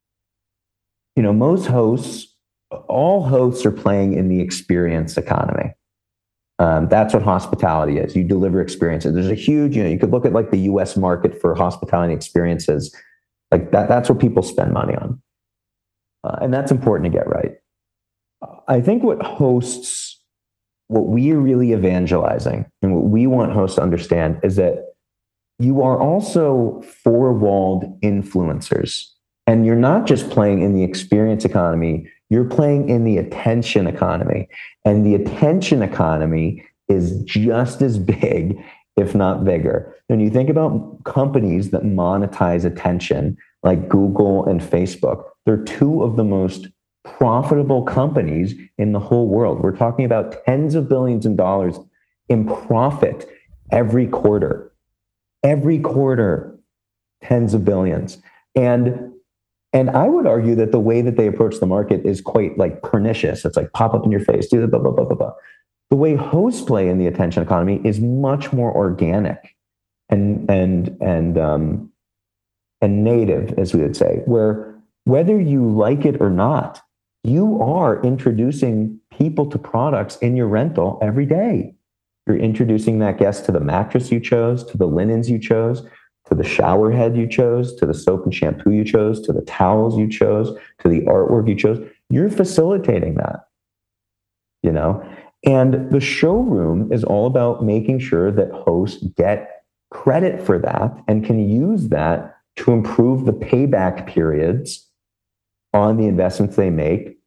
you know, most hosts, all hosts are playing in the experience economy. Um, that's what hospitality is. You deliver experiences. There's a huge, you know, you could look at like the U S market for hospitality experiences. Like that, that's what people spend money on. Uh, and that's important to get right. I think what hosts, what we are really evangelizing and what we want hosts to understand is that you are also four-walled influencers. And you're not just playing in the experience economy, you're playing in the attention economy. And the attention economy is just as big, if not bigger. When you think about companies that monetize attention, like Google and Facebook, they're two of the most profitable companies in the whole world. We're talking about tens of billions of dollars in profit every quarter. Every quarter, tens of billions. And And I would argue that the way that they approach the market is quite like pernicious. It's like pop up in your face, do the blah, blah, blah, blah, blah. The way hosts play in the attention economy is much more organic and and and um, and native, as we would say, where whether you like it or not, you are introducing people to products in your rental every day. You're introducing that guest to the mattress you chose, to the linens you chose, to the shower head you chose, to the soap and shampoo you chose, to the towels you chose, to the artwork you chose. You're facilitating that, you know? And the showroom is all about making sure that hosts get credit for that and can use that to improve the payback periods on the investments they make,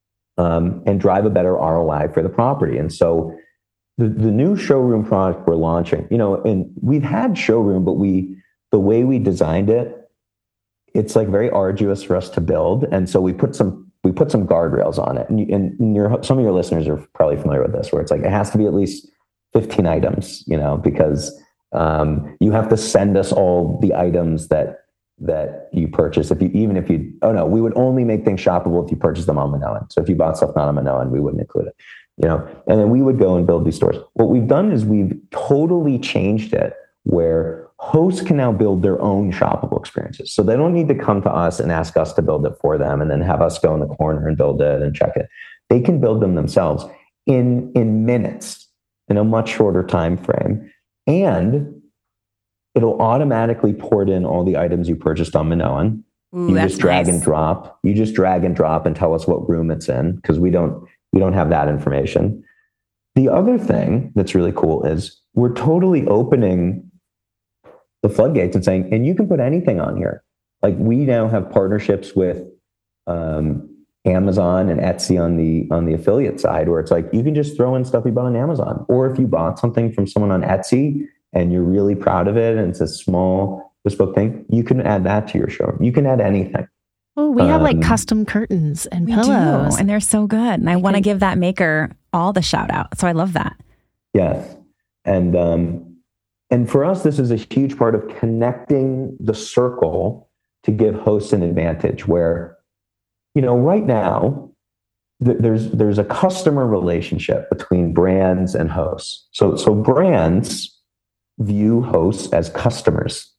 um, and drive a better R O I for the property. And so the, the new showroom product we're launching, you know, and we've had showroom, but we, the way we designed it, it's like very arduous for us to build. And so we put some, we put some guardrails on it. And, you, and your, some of your listeners are probably familiar with this, where it's like, it has to be at least fifteen items, you know, because um, you have to send us all the items that, that you purchase. If you, even if you, oh no, we would only make things shoppable if you purchase them on Minoan. So if you bought stuff not on Minoan, we wouldn't include it, you know, and then we would go and build these stores. What we've done is we've totally changed it where hosts can now build their own shoppable experiences. So they don't need to come to us and ask us to build it for them and then have us go in the corner and build it and check it. They can build them themselves in, in minutes, in a much shorter time frame. And it'll automatically port in all the items you purchased on Minoan. Ooh, you that's just drag nice. and drop. You just drag and drop and tell us what room it's in, because we don't we don't have that information. The other thing that's really cool is we're totally opening the floodgates and saying, and you can put anything on here. Like we now have partnerships with um, Amazon and Etsy on the on the affiliate side, where it's like you can just throw in stuff you bought on Amazon, or if you bought something from someone on Etsy and you're really proud of it and it's a small bespoke thing, you can add that to your showroom. You can add anything. Oh, we have like Um, custom curtains and We pillows. do, and they're so good. And I want to can- give that maker all the shout out. So I love that. Yes. And um, and for us, this is a huge part of connecting the circle to give hosts an advantage where, you know, right now, th- there's there's a customer relationship between brands and hosts. So so brands view hosts as customers.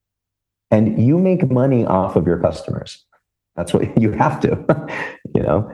And you make money off of your customers. That's what you have to, you know.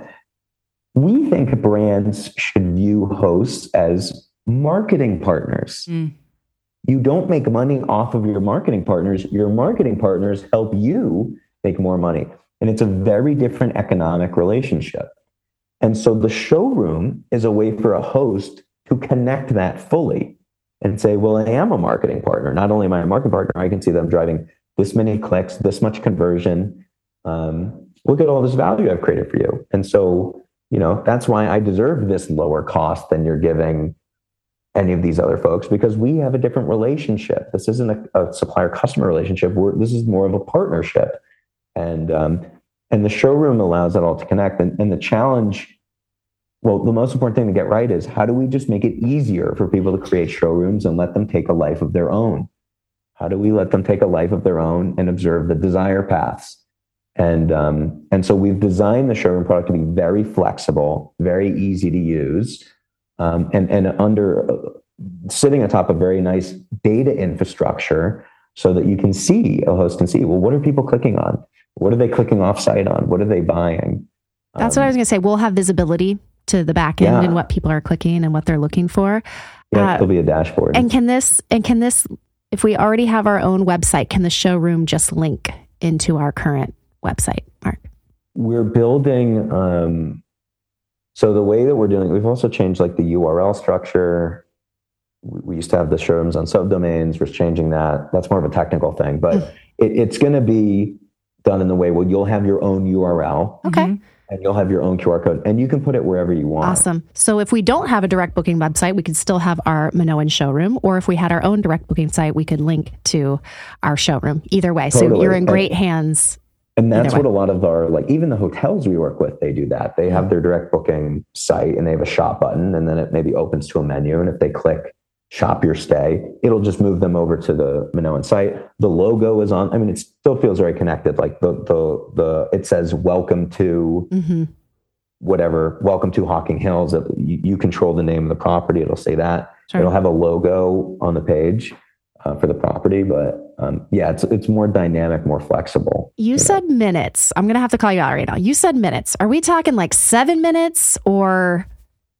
We think brands should view hosts as marketing partners. Mm. You don't make money off of your marketing partners. Your marketing partners help you make more money. And it's a very different economic relationship. And so the showroom is a way for a host to connect that fully and say, well, I am a marketing partner. Not only am I a marketing partner, I can see them driving this many clicks, this much conversion. Um, look at all this value I've created for you. And so, you know, that's why I deserve this lower cost than you're giving any of these other folks, because we have a different relationship. This isn't a, a supplier-customer relationship. We're, this is more of a partnership. And um, and the showroom allows that all to connect. And, and the challenge, well, the most important thing to get right is how do we just make it easier for people to create showrooms and let them take a life of their own? How do we let them take a life of their own and observe the desire paths? And um, and so we've designed the showroom product to be very flexible, very easy to use, um, and and under uh, sitting atop a very nice data infrastructure, so that you can see, a host can see, well, what are people clicking on? What are they clicking off site on? What are they buying? That's Um, what I was going to say. We'll have visibility to the back end Yeah. and what people are clicking and what they're looking for. Yeah, Uh, there'll be a dashboard. And can this, and can this, if we already have our own website, can the showroom just link into our current website, Mark? We're building, um, so the way that we're doing, we've also changed like the U R L structure. We we used to have the showrooms on subdomains. We're changing that. That's more of a technical thing, but it, it's going to be done in the way where you'll have your own U R L Okay. Mhm. and you'll have your own Q R code, and you can put it wherever you want. Awesome. So if we don't have a direct booking website, we could still have our Minoan showroom, or if we had our own direct booking site, we could link to our showroom. Either way. So Totally. you're in And- great hands. And that's Either way. what a lot of our, like even the hotels we work with, they do that. They have their direct booking site and they have a shop button, and then it maybe opens to a menu. And if they click shop your stay, it'll just move them over to the Minoan site. The logo is on. I mean, it still feels very connected. Like the, the, the, it says welcome to Mm-hmm. whatever, welcome to Hocking Hills. You, you control the name of the property. It'll say that. Sure. It'll have a logo on the page uh, for the property. But um, yeah, it's, it's more dynamic, more flexible. You said minutes. I'm going to have to call you out right now. You said minutes. Are we talking like seven minutes or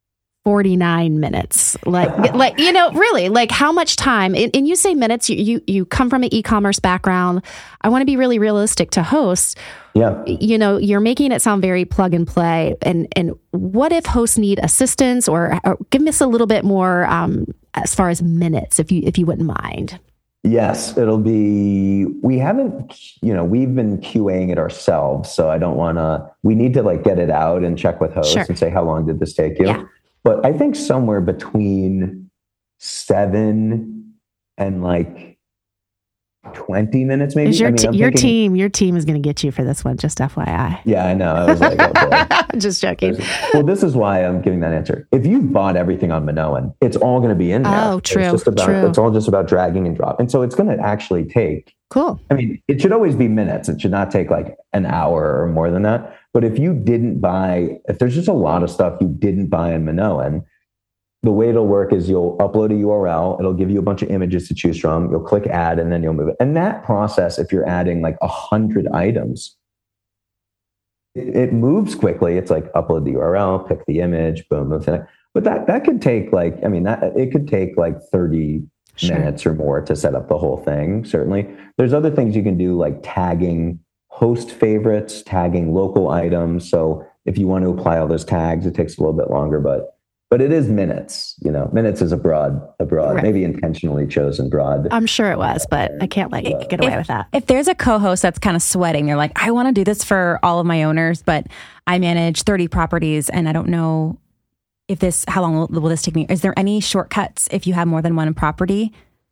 forty-nine minutes. Like, like, you know, really, like how much time, and, and you say minutes, you, you, you come from an e-commerce background. I want to be really realistic to hosts. Yeah. You know, you're making it sound very plug and play. And, and what if hosts need assistance, or, or give us a little bit more, um, as far as minutes, if you, if you wouldn't mind. Yes, it'll be, we haven't, you know, we've been QAing it ourselves. So I don't want to, we need to like get it out and check with hosts sure. and say, how long did this take you? Yeah. But I think somewhere between seven and like twenty minutes, maybe. Your, I mean, t- I'm your thinking, team, your team is going to get you for this one, just F Y I. Yeah, I know. I was like, okay. Just joking. Well, this is why I'm giving that answer. If you bought everything on Minoan, it's all going to be in there. Oh, true. It's just about, true. It's all just about dragging and drop. And so it's going to actually take. Cool. I mean, it should always be minutes. It should not take like an hour or more than that. But if you didn't buy, if there's just a lot of stuff you didn't buy in Minoan, the way it'll work is you'll upload a U R L. It'll give you a bunch of images to choose from. You'll click add and then you'll move it. And that process, if you're adding like a hundred items, it, it moves quickly. It's like upload the U R L, pick the image, boom, move it. But that, that could take like, I mean, that it could take like thirty sure. minutes or more to set up the whole thing. Certainly. There's other things you can do like tagging host favorites, tagging local items. So if you want to apply all those tags, it takes a little bit longer, but But it is minutes, you know, minutes is a broad, a broad, right. maybe intentionally chosen broad. I'm sure it was, but I can't let you get away if, with that. If there's a co-host that's kind of sweating, they're like, I want to do this for all of my owners, but I manage thirty properties and I don't know if this, how long will, will this take me? Is there any shortcuts if you have more than one property?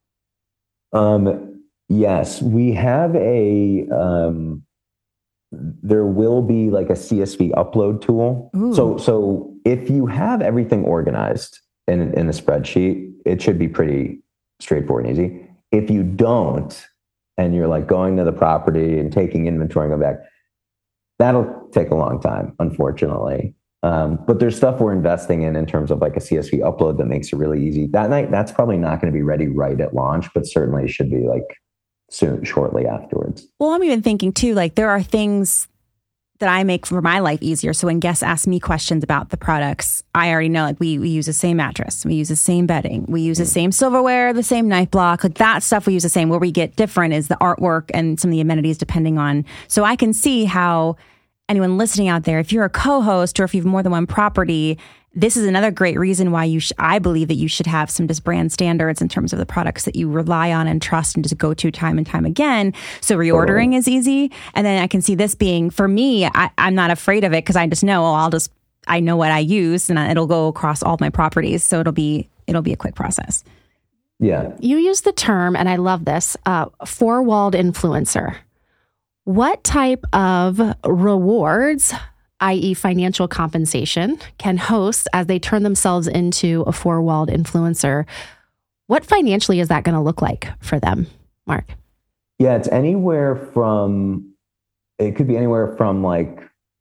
Um, yes, we have a, um, there will be like a C S V upload tool. Ooh. So, so if you have everything organized in, in a spreadsheet, it should be pretty straightforward and easy. If you don't, and you're like going to the property and taking inventory and go back, that'll take a long time, unfortunately. Um, but there's stuff we're investing in in terms of like a C S V upload that makes it really easy. That night, that's probably not going to be ready right at launch, but certainly should be like soon, shortly afterwards. Well, I'm even thinking too, like there are things that I make for my life easier. So when guests ask me questions about the products, I already know like we, we use the same mattress, we use the same bedding, we use the same silverware, the same knife block, like that stuff we use the same. Where we get different is the artwork and some of the amenities depending on. So I can see how anyone listening out there, if you're a co-host or if you have more than one property, this is another great reason why you sh- I believe that you should have some just brand standards in terms of the products that you rely on and trust and just go to time and time again. So reordering oh. is easy. And then I can see this being, for me, I, I'm not afraid of it because I just know, oh, I'll just, I know what I use and it'll go across all my properties. So it'll be, it'll be a quick process. Yeah. You use the term, and I love this, uh, four-walled influencer. What type of rewards, that is financial compensation, can hosts as they turn themselves into a four-walled influencer? What financially is that going to look like for them, Mark? Yeah, it's anywhere from, it could be anywhere from like,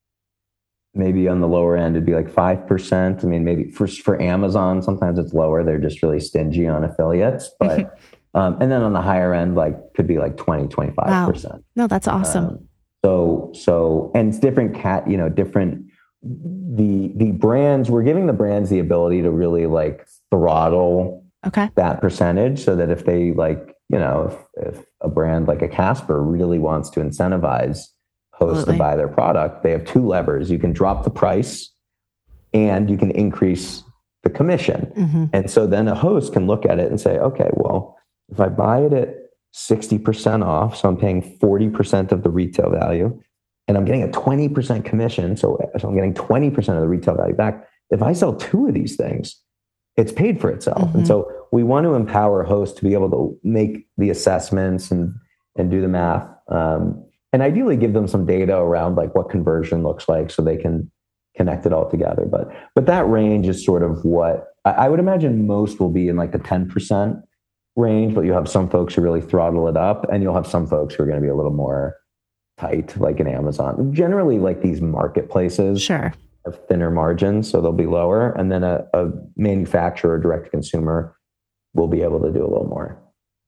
maybe on the lower end, it'd be like five percent. I mean, maybe for, for Amazon, sometimes it's lower. They're just really stingy on affiliates. But, um, and then on the higher end, like could be like twenty, twenty-five percent. Wow. No, that's awesome. Um, So, so, and it's different cat, you know, different, the, the brands, we're giving the brands the ability to really like throttle okay. that percentage so that if they like, you know, if, if a brand like a Casper really wants to incentivize hosts Absolutely. to buy their product, they have two levers. You can drop the price and you can increase the commission. Mm-hmm. And so then a host can look at it and say, okay, well, if I buy it at sixty percent off, so I'm paying forty percent of the retail value, and I'm getting a twenty percent commission, so, so I'm getting twenty percent of the retail value back. If I sell two of these things, it's paid for itself. Mm-hmm. And so we want to empower hosts to be able to make the assessments and, and do the math. Um, and ideally give them some data around like what conversion looks like so they can connect it all together. But, but that range is sort of what I, I would imagine most will be in like the ten percent range, but you'll have some folks who really throttle it up, and you'll have some folks who are going to be a little more tight, like in Amazon. Generally, like these marketplaces sure. have thinner margins, so they'll be lower. And then a, a manufacturer, direct to consumer, will be able to do a little more.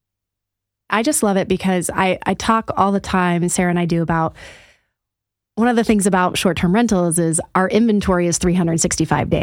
I just love it because I, I talk all the time, Sarah and I do, about one of the things about short-term rentals is our inventory is three hundred sixty-five days.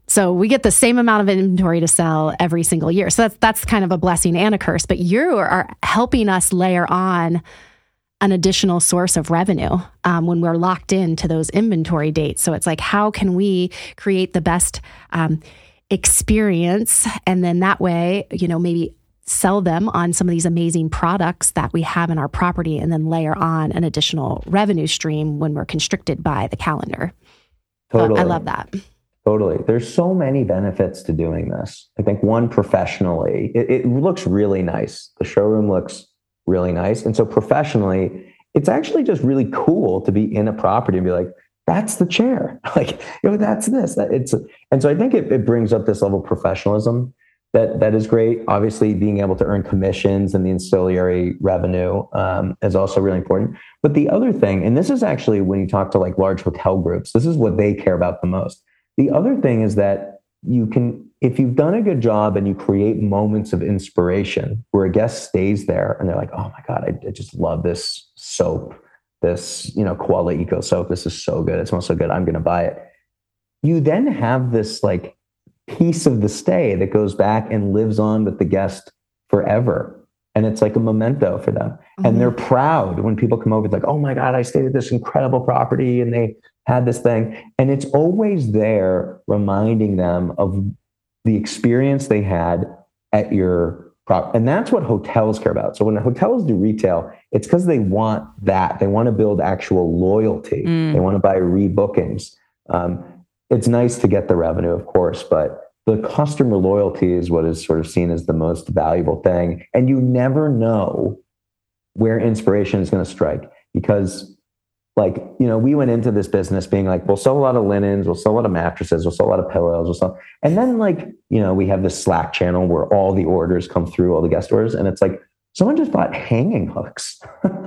So we get the same amount of inventory to sell every single year. So that's that's kind of a blessing and a curse. But you are helping us layer on an additional source of revenue um, when we're locked into those inventory dates. So it's like, how can we create the best um, experience? And then that way, you know, maybe sell them on some of these amazing products that we have in our property, and then layer on an additional revenue stream when we're constricted by the calendar. Totally. I love that. Totally. There's so many benefits to doing this. I think one, professionally, it, it looks really nice. The showroom looks really nice. And so professionally, it's actually just really cool to be in a property and be like, that's the chair. Like, you know, that's this. That it's, and so I think it, it brings up this level of professionalism that that is great. Obviously, being able to earn commissions and the ancillary revenue um, is also really important. But the other thing, and this is actually when you talk to like large hotel groups, this is what they care about the most. The other thing is that you can, if you've done a good job and you create moments of inspiration where a guest stays there and they're like, oh my God, I, I just love this soap, this, you know, Koala Eco soap. This is so good. It smells so good. I'm going to buy it. You then have this like piece of the stay that goes back and lives on with the guest forever. And it's like a memento for them. Mm-hmm. And they're proud when people come over. It's like, oh my God, I stayed at this incredible property and they had this thing. And it's always there reminding them of the experience they had at your property. And that's what hotels care about. So when the hotels do retail, it's because they want that. They want to build actual loyalty. Mm. They want to buy rebookings. Um, it's nice to get the revenue, of course, but the customer loyalty is what is sort of seen as the most valuable thing. And you never know where inspiration is going to strike, because like, you know, we went into this business being like, we'll sell a lot of linens, we'll sell a lot of mattresses, we'll sell a lot of pillows, we'll sell, and then like, you know, we have this Slack channel where all the orders come through, all the guest orders. And it's like, someone just bought hanging hooks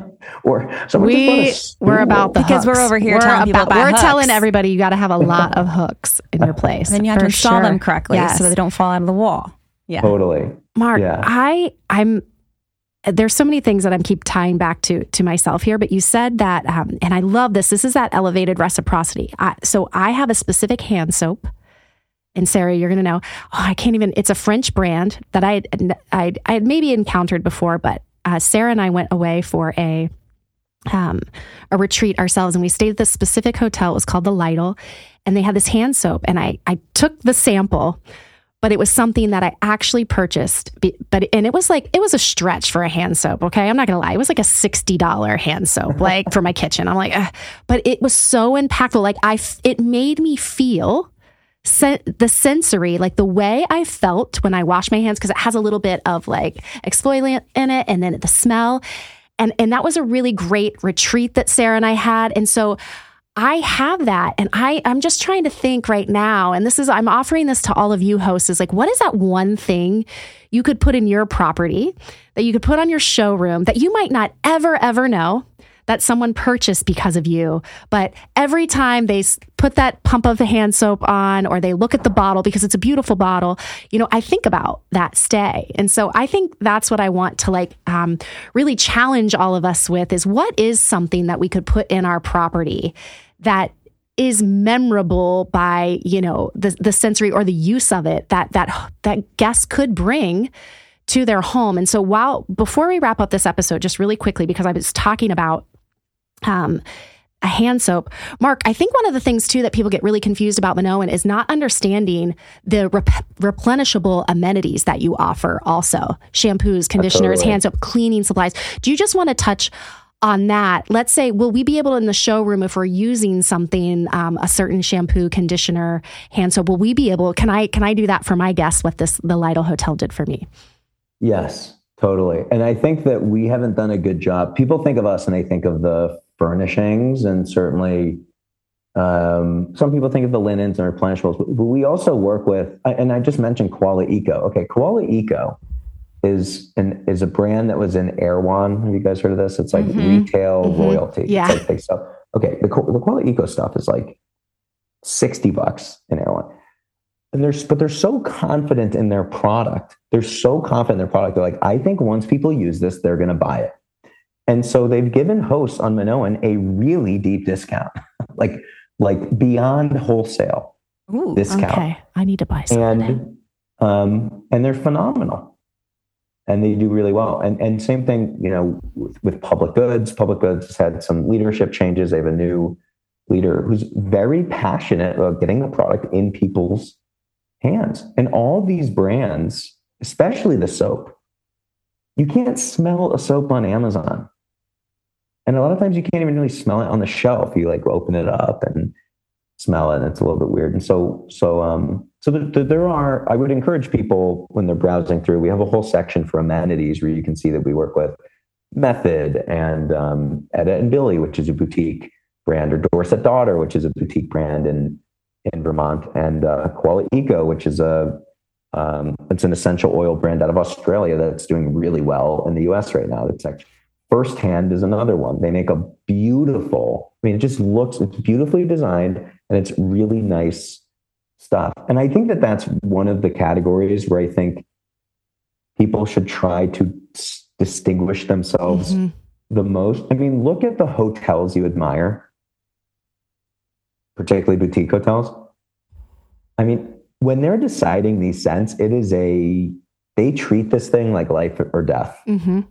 or someone we, just bought a stool. We're about the because hooks. we're over here we're telling people about, about We're hooks. telling everybody you got to have a lot of hooks in your place. And then you have to install sure. them correctly yes. so they don't fall out of the wall. Yeah. Totally. Mark, yeah. I, I'm, there's so many things that I'm keep tying back to, to myself here, but you said that, um, and I love this, this is that elevated reciprocity. I, so I have a specific hand soap. And Sarah, you're going to know, oh, I can't even, it's a French brand that I had, I I had maybe encountered before, but uh, Sarah and I went away for a, um, a retreat ourselves, and we stayed at this specific hotel. It was called the Lytle, and they had this hand soap, and I, I took the sample, but it was something that I actually purchased, but, and it was like, it was a stretch for a hand soap. Okay. I'm not going to lie. It was like a sixty dollars hand soap, like for my kitchen. I'm like, ugh. But it was so impactful. Like I, it made me feel Sen- the sensory, like the way I felt when I wash my hands, because it has a little bit of like exfoliant in it, and then the smell. And, and that was a really great retreat that Sarah and I had. And so I have that. And I, I'm just trying to think right now, and this is, I'm offering this to all of you hosts, is like, what is that one thing you could put in your property that you could put on your showroom that you might not ever, ever know that someone purchased because of you, but every time they put that pump of the hand soap on, or they look at the bottle because it's a beautiful bottle, you know, I think about that stay. And so I think that's what I want to like um, really challenge all of us with, is what is something that we could put in our property that is memorable by, you know, the the sensory or the use of it that that that guests could bring to their home. And so while, before we wrap up this episode, just really quickly, because I was talking about um, a hand soap, Mark, I think one of the things too that people get really confused about Minoan is not understanding the rep- replenishable amenities that you offer also. Shampoos, conditioners, totally. hand soap, cleaning supplies. Do you just want to touch on that? Let's say, will we be able in the showroom, if we're using something, um, a certain shampoo, conditioner, hand soap, will we be able, can I, can I do that for my guests, what this, the Lytle Hotel did for me? Yes, totally. And I think that we haven't done a good job. People think of us and they think of the furnishings, and certainly um, some people think of the linens and replenishables, but we also work with, and I just mentioned Koala Eco. Okay, Koala Eco is an is a brand that was in Erewhon. Have you guys heard of this? It's like mm-hmm. retail mm-hmm. royalty. Yeah. It's like they sell, okay, the, the Koala Eco stuff is like sixty bucks in Erewhon. And they're, but they're so confident in their product. They're so confident in their product. They're like, I think once people use this, they're going to buy it. And so they've given hosts on Minoan a really deep discount, like, like beyond wholesale. Ooh, discount. Okay, I need to buy some. And um, and they're phenomenal, and they do really well. And and same thing, you know, with, with Public Goods. Public Goods has had some leadership changes. They have a new leader who's very passionate about getting the product in people's hands. And all these brands, especially the soap, you can't smell a soap on Amazon. And a lot of times you can't even really smell it on the shelf. You like open it up and smell it, and it's a little bit weird. And so, so, um, so there, there are, I would encourage people when they're browsing through, we have a whole section for amenities where you can see that we work with Method and um, Etta and Billy, which is a boutique brand, or Dorset Daughter, which is a boutique brand in, in Vermont, and uh, Koala Eco, which is a, um, it's an essential oil brand out of Australia that's doing really well in the U S right now. That's actually, First Hand is another one. They make a beautiful, I mean, it just looks, it's beautifully designed, and it's really nice stuff. And I think that that's one of the categories where I think people should try to s- distinguish themselves mm-hmm. the most. I mean, look at the hotels you admire, particularly boutique hotels. I mean, when they're deciding these scents, it is a, they treat this thing like life or death. Mm-hmm.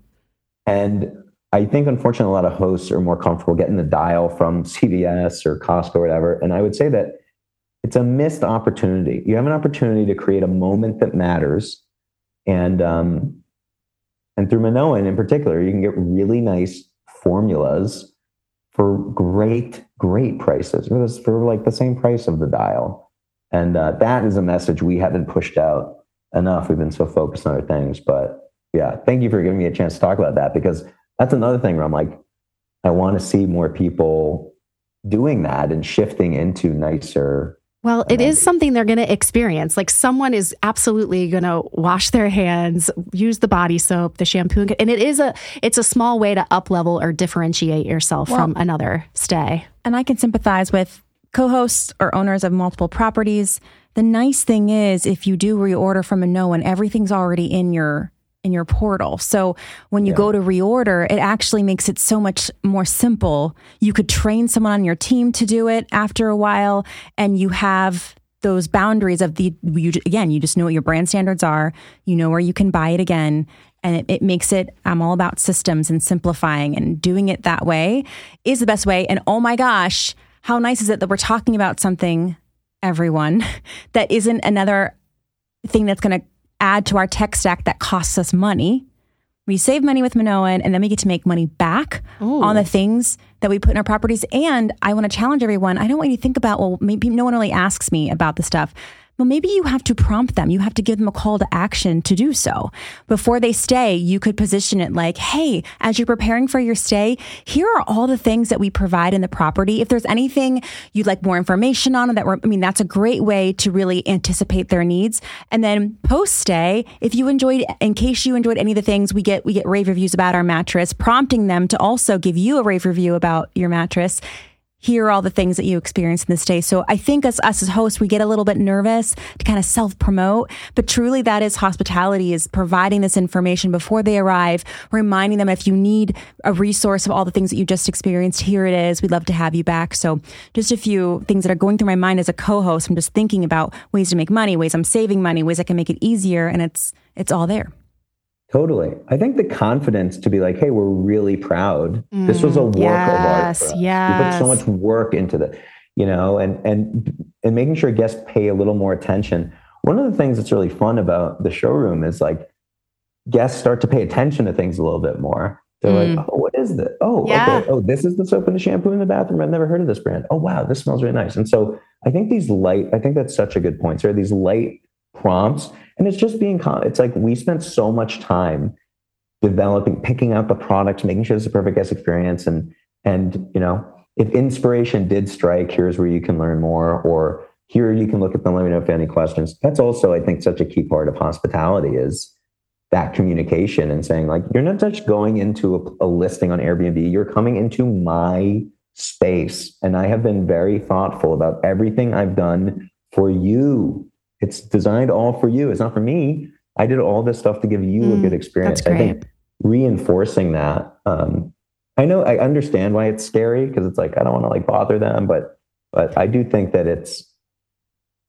And I think, unfortunately, a lot of hosts are more comfortable getting the dial from C V S or Costco or whatever. And I would say that it's a missed opportunity. You have an opportunity to create a moment that matters. And, um, and through Minoan in particular, you can get really nice formulas for great, great prices. For, this, for like the same price of the dial. And uh, that is a message we haven't pushed out enough. We've been so focused on other things. But yeah, thank you for giving me a chance to talk about that, because that's another thing where I'm like, I want to see more people doing that and shifting into nicer. Well, it is something they're going to experience. Like, someone is absolutely going to wash their hands, use the body soap, the shampoo, and it is a it's a small way to up level or differentiate yourself well, from another stay. And I can sympathize with co-hosts or owners of multiple properties. The nice thing is, if you do reorder from Minoan, everything's already in your in your portal. So when you yeah. go to reorder, it actually makes it so much more simple. You could train someone on your team to do it after a while, and you have those boundaries of the, you, again, you just know what your brand standards are. You know where you can buy it again. And it, it makes it, I'm all about systems and simplifying, and doing it that way is the best way. And oh my gosh, how nice is it that we're talking about something, everyone, that isn't another thing that's going to add to our tech stack that costs us money. We save money with Minoan, and then we get to make money back Ooh. on the things that we put in our properties. And I want to challenge everyone. I don't want you to think about, well, maybe no one really asks me about the stuff. Well, maybe you have to prompt them. You have to give them a call to action to do so. Before they stay, you could position it like, hey, as you're preparing for your stay, here are all the things that we provide in the property. If there's anything you'd like more information on, that we're, I mean, that's a great way to really anticipate their needs. And then post-stay, if you enjoyed, in case you enjoyed any of the things, we get, we get rave reviews about our mattress, prompting them to also give you a rave review about your mattress. Here are all the things that you experience in the stay. So I think as us as hosts, we get a little bit nervous to kind of self-promote, but truly that is hospitality, is providing this information before they arrive, reminding them if you need a resource of all the things that you just experienced, here it is. We'd love to have you back. So just a few things that are going through my mind as a co-host. I'm just thinking about ways to make money, ways I'm saving money, ways I can make it easier, and it's it's all there. Totally. I think the confidence to be like, hey, we're really proud. Mm, this was a work yes, of art for us. Yes. We put so much work into the, you know, and and and making sure guests pay a little more attention. One of the things that's really fun about the showroom is like guests start to pay attention to things a little bit more. They're mm. like, oh, what is this? Oh, yeah. okay. Oh, this is the soap and the shampoo in the bathroom. I've never heard of this brand. Oh, wow, this smells really nice. And so I think these light, I think that's such a good point, Sarah, these light prompts. And it's just being, it's like we spent so much time developing, picking out the products, making sure it's a perfect guest experience. And, and, you know, if inspiration did strike, here's where you can learn more, or here you can look at them, let me know if you have any questions. That's also, I think, such a key part of hospitality is that communication and saying like, you're not just going into a, a listing on Airbnb, you're coming into my space. And I have been very thoughtful about everything I've done for you. It's designed all for you. It's not for me. I did all this stuff to give you mm, a good experience. I think reinforcing that. Um, I know I understand why it's scary, because it's like, I don't want to like bother them, but, but I do think that it's,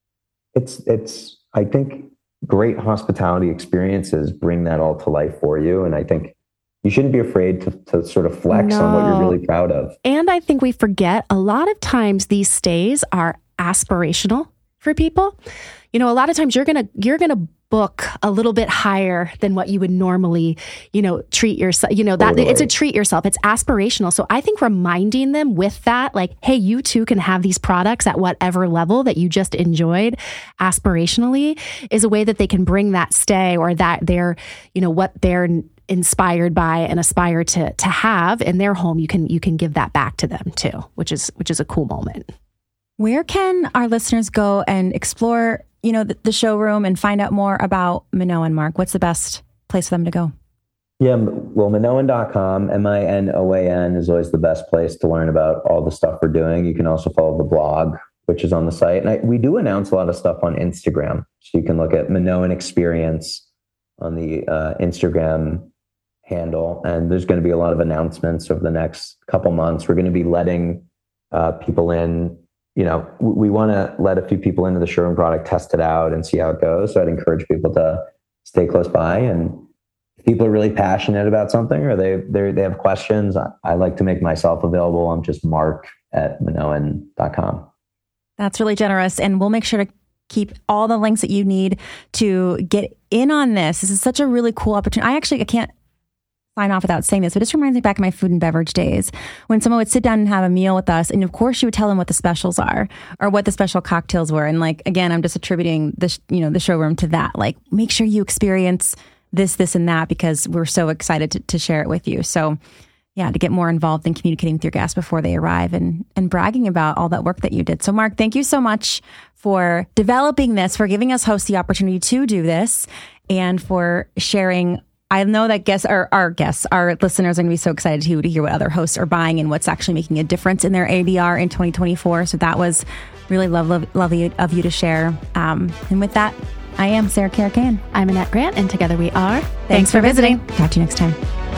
it's, it's, I think great hospitality experiences bring that all to life for you. And I think you shouldn't be afraid to, to sort of flex No. on what you're really proud of. And I think we forget a lot of times these stays are aspirational for people. You know, a lot of times you're going to, you're going to book a little bit higher than what you would normally, you know, treat yourself, you know, that Totally. it's a treat yourself. It's aspirational. So I think reminding them with that, like, hey, you too can have these products at whatever level that you just enjoyed aspirationally, is a way that they can bring that stay, or that they're, you know, what they're inspired by and aspire to, to have in their home. You can, you can give that back to them too, which is, which is a cool moment. Where can our listeners go and explore, you know, the, the showroom and find out more about Minoan, Mark? What's the best place for them to go? Yeah, well, Minoan dot com, M I N O A N, is always the best place to learn about all the stuff we're doing. You can also follow the blog, which is on the site. And I, we do announce a lot of stuff on Instagram. So you can look at Minoan Experience on the uh, Instagram handle. And there's going to be a lot of announcements over the next couple months. We're going to be letting uh, people in. You know, we want to let a few people into the showroom product, test it out and see how it goes. So I'd encourage people to stay close by. And if people are really passionate about something, or they they they have questions, I, I like to make myself available. I'm just Mark at Minoan dot com. That's really generous. And we'll make sure to keep all the links that you need to get in on this. This is such a really cool opportunity. I actually, I can't sign off without saying this, but it just reminds me back of my food and beverage days when someone would sit down and have a meal with us. And of course you would tell them what the specials are or what the special cocktails were. And like, again, I'm just attributing the, you know, the showroom to that. Like, make sure you experience this, this, and that, because we're so excited to, to share it with you. So yeah, to get more involved in communicating with your guests before they arrive and, and bragging about all that work that you did. So Mark, thank you so much for developing this, for giving us hosts the opportunity to do this, and for sharing. I know that guests, our, our guests, our listeners are going to be so excited too to hear what other hosts are buying and what's actually making a difference in their A D R in twenty twenty-four. So that was really lovely, lovely of you to share. Um, and with that, I am Sarah Caracan. I'm Annette Grant, and together we are. Thanks, Thanks for visiting. visiting. Talk to you next time.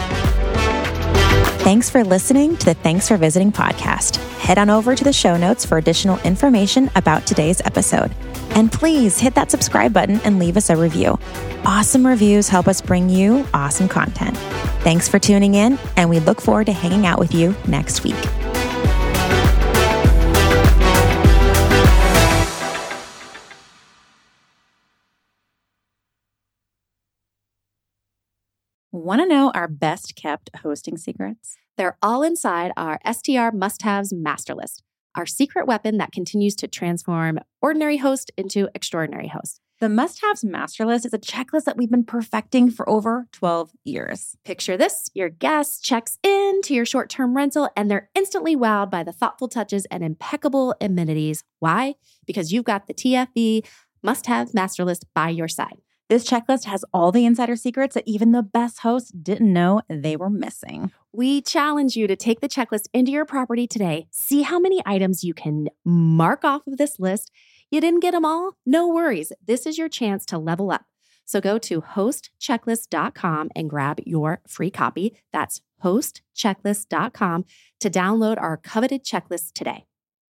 Thanks for listening to the Thanks for Visiting podcast. Head on over to the show notes for additional information about today's episode. And please hit that subscribe button and leave us a review. Awesome reviews help us bring you awesome content. Thanks for tuning in, and we look forward to hanging out with you next week. Want to know our best kept hosting secrets? They're all inside our S T R must-haves master list, our secret weapon that continues to transform ordinary host into extraordinary host. The must-haves master list is a checklist that we've been perfecting for over twelve years. Picture this: your guest checks in to your short-term rental and they're instantly wowed by the thoughtful touches and impeccable amenities. Why? Because you've got the T F V must-have master list by your side. This checklist has all the insider secrets that even the best hosts didn't know they were missing. We challenge you to take the checklist into your property today. See how many items you can mark off of this list. You didn't get them all? No worries. This is your chance to level up. So go to host checklist dot com and grab your free copy. That's host checklist dot com to download our coveted checklist today.